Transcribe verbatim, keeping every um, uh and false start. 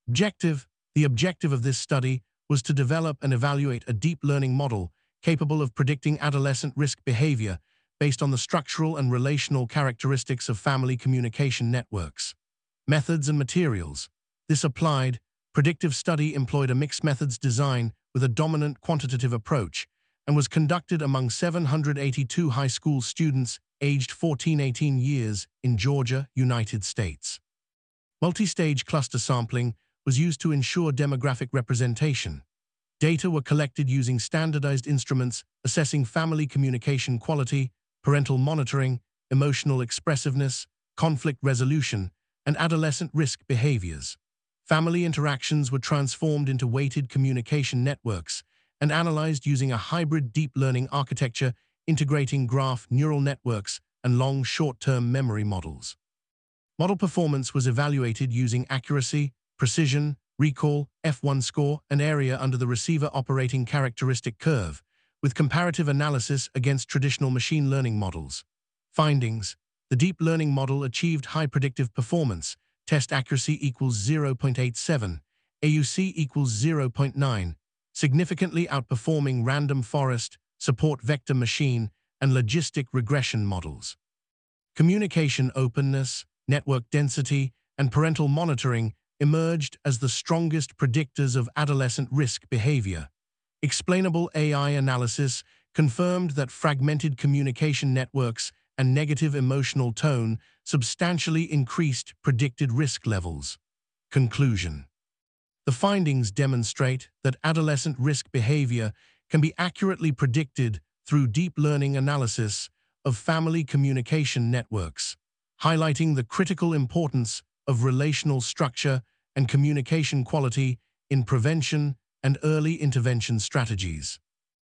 Objective. The objective of this study was to develop and evaluate a deep learning model capable of predicting adolescent risk behavior based on the structural and relational characteristics of family communication networks. Methods and materials. This applied, predictive study employed a mixed methods design with a dominant quantitative approach and was conducted among seven hundred eighty-two high school students aged fourteen to eighteen years in Georgia, United States. Multi-stage cluster sampling was used to ensure demographic representation. Data were collected using standardized instruments assessing family communication quality, parental monitoring, emotional expressiveness, conflict resolution, and adolescent risk behaviors. Family interactions were transformed into weighted communication networks and analyzed using a hybrid deep learning architecture integrating graph neural networks and long short-term memory models. Model performance was evaluated using accuracy, precision, recall, F one score, and area under the receiver operating characteristic curve, with comparative analysis against traditional machine learning models. Findings. The deep learning model achieved high predictive performance, test accuracy equals zero point eight seven, A U C equals zero point nine, significantly outperforming random forest, support vector machine, and logistic regression models. Communication openness, network density, and parental monitoring emerged as the strongest predictors of adolescent risk behavior. Explainable A I analysis confirmed that fragmented communication networks and negative emotional tone substantially increased predicted risk levels. Conclusion. The findings demonstrate that adolescent risk behavior can be accurately predicted through deep learning analysis of family communication networks, highlighting the critical importance of relational structure and communication quality in prevention and early intervention strategies.